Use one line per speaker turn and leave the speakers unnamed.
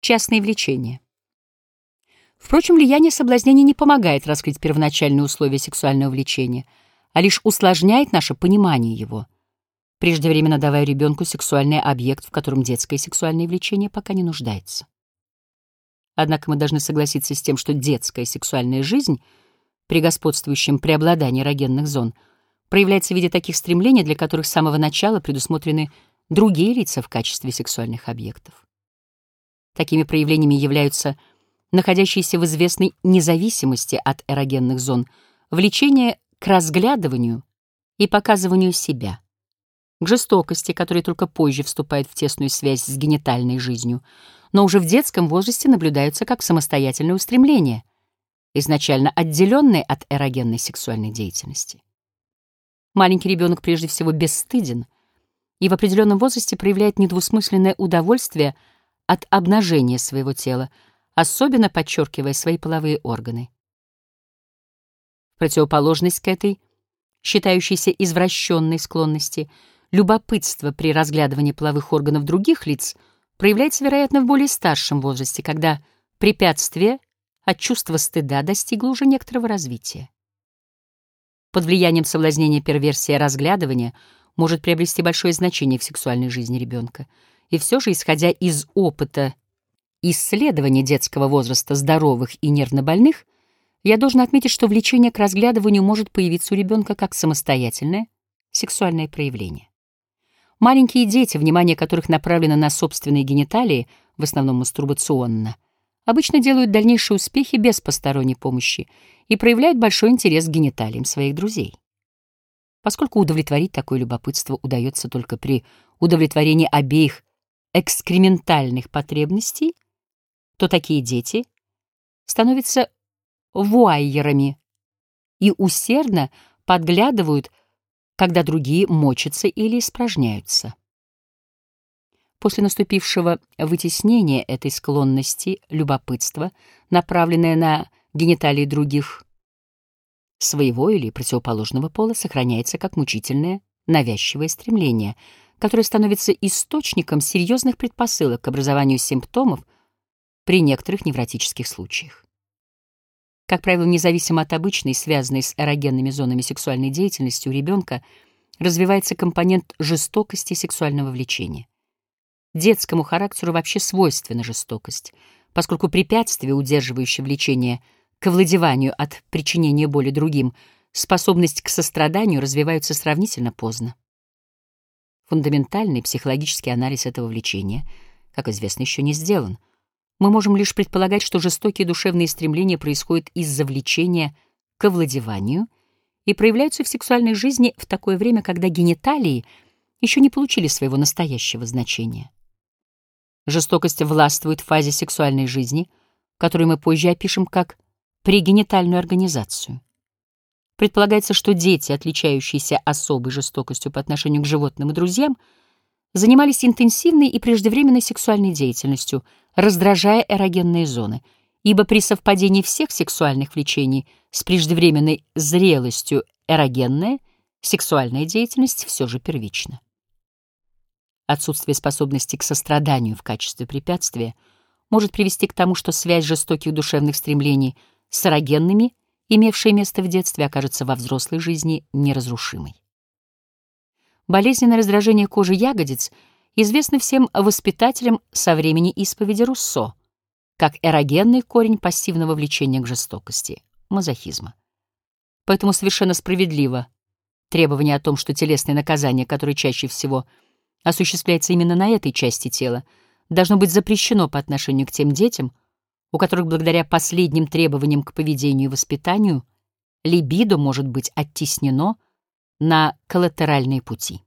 Частные влечения. Впрочем, влияние соблазнения не помогает раскрыть первоначальные условия сексуального влечения, а лишь усложняет наше понимание его, преждевременно давая ребенку сексуальный объект, в котором детское сексуальное влечение пока не нуждается. Однако мы должны согласиться с тем, что детская сексуальная жизнь при господствующем преобладании эрогенных зон проявляется в виде таких стремлений, для которых с самого начала предусмотрены другие лица в качестве сексуальных объектов. Такими проявлениями являются находящиеся в известной независимости от эрогенных зон влечение к разглядыванию и показыванию себя, к жестокости, которая только позже вступает в тесную связь с генитальной жизнью, но уже в детском возрасте наблюдаются как самостоятельное устремление, изначально отделенные от эрогенной сексуальной деятельности. Маленький ребенок прежде всего бесстыден и в определенном возрасте проявляет недвусмысленное удовольствие от обнажения своего тела, особенно подчеркивая свои половые органы. В противоположность к этой, считающейся извращенной склонности, любопытство при разглядывании половых органов других лиц проявляется, вероятно, в более старшем возрасте, когда препятствие от чувства стыда достигло уже некоторого развития. Под влиянием соблазнения перверсия разглядывания может приобрести большое значение в сексуальной жизни ребенка. И все же, исходя из опыта исследования детского возраста здоровых и нервнобольных, я должен отметить, что влечение к разглядыванию может появиться у ребенка как самостоятельное сексуальное проявление. Маленькие дети, внимание которых направлено на собственные гениталии, в основном мастурбационно, обычно делают дальнейшие успехи без посторонней помощи и проявляют большой интерес к гениталиям своих друзей. Поскольку удовлетворить такое любопытство удается только при удовлетворении обеих экскрементальных потребностей, то такие дети становятся вуайерами и усердно подглядывают, когда другие мочатся или испражняются. После наступившего вытеснения этой склонности любопытства, направленное на гениталии других, своего или противоположного пола, сохраняется как мучительное, навязчивое стремление, которое становится источником серьезных предпосылок к образованию симптомов при некоторых невротических случаях. Как правило, независимо от обычной, связанной с эрогенными зонами сексуальной деятельности, у ребенка развивается компонент жестокости сексуального влечения. Детскому характеру вообще свойственна жестокость, поскольку препятствие, удерживающее влечение к овладеванию от причинения боли другим, способность к состраданию развиваются сравнительно поздно. Фундаментальный психологический анализ этого влечения, как известно, еще не сделан. Мы можем лишь предполагать, что жестокие душевные стремления происходят из-за влечения к овладеванию и проявляются в сексуальной жизни в такое время, когда гениталии еще не получили своего настоящего значения. Жестокость властвует в фазе сексуальной жизни, которую мы позже опишем как прегенитальную организацию. Предполагается, что дети, отличающиеся особой жестокостью по отношению к животным и друзьям, занимались интенсивной и преждевременной сексуальной деятельностью, раздражая эрогенные зоны, ибо при совпадении всех сексуальных влечений с преждевременной зрелостью эрогенная сексуальная деятельность все же первична. Отсутствие способности к состраданию в качестве препятствия может привести к тому, что связь жестоких душевных стремлений с эрогенными, имевшая место в детстве, окажется во взрослой жизни неразрушимой. Болезненное раздражение кожи ягодиц известно всем воспитателям со времени исповеди Руссо, как эрогенный корень пассивного влечения к жестокости, мазохизма. Поэтому совершенно справедливо требование о том, что телесное наказание, которое чаще всего осуществляется именно на этой части тела, должно быть запрещено по отношению к тем детям, у которых благодаря последним требованиям к поведению и воспитанию либидо может быть оттеснено на коллатеральные пути.